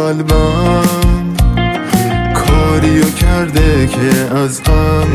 قلبم کاریو کرده که از غم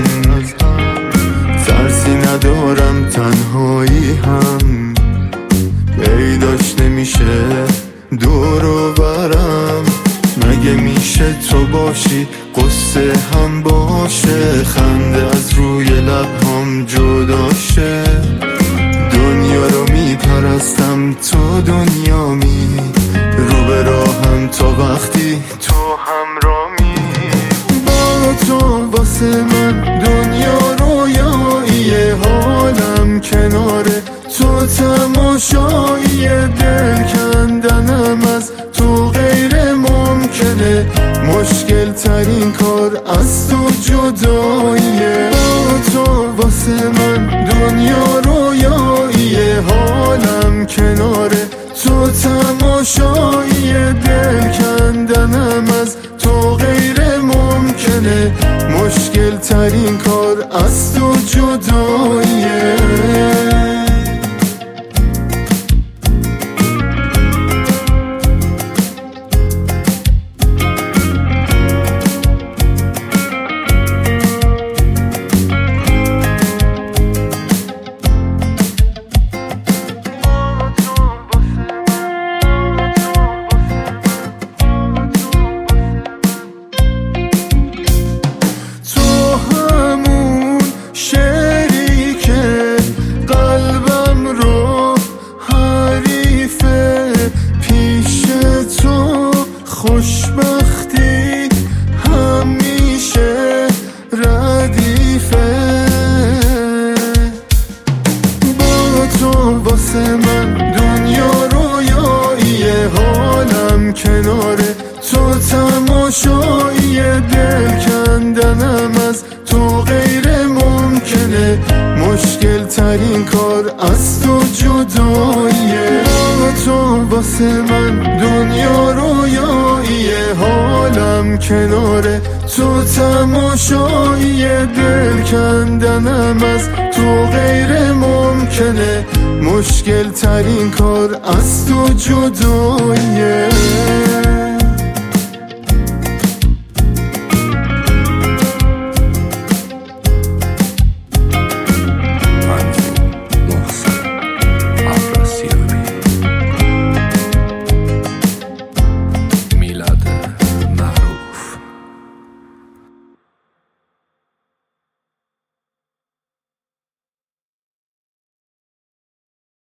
ترسی ندارم، تنهایی هم پیداش نمیشه دور و برم. مگه میشه تو باشی قصه هم باشه، خنده از روی لبهام جدا شه. دنیا رو میپرستم تو دنیامی، رو به راهم تا وقتی تو همرامی. با تو واسه من دنیا رویایی، حالم کناره تو تماشایی. دل کندنم از تو غیر ممکنه، مشکل ترین کار از تو جداییه. با تو واسه من دنیا رویایی، حالم کناره تو تماشایی. دل کندنم از تو غیر ممکنه، مشکل ترین کار از تو جداییه. خوشبختی همیشه ردیفه. با تو واسه من دنیا رویایی، حالم کناره تو تماشایی. دل کندنم از تو غیر ممکنه، مشکل ترین کار از تو جداییه. با تو واسه من دنیا رویایی، حالم کناره تو تماشایی. دل کندنم از تو غیر ممکنه، مشکل ترین کار از تو جداییه.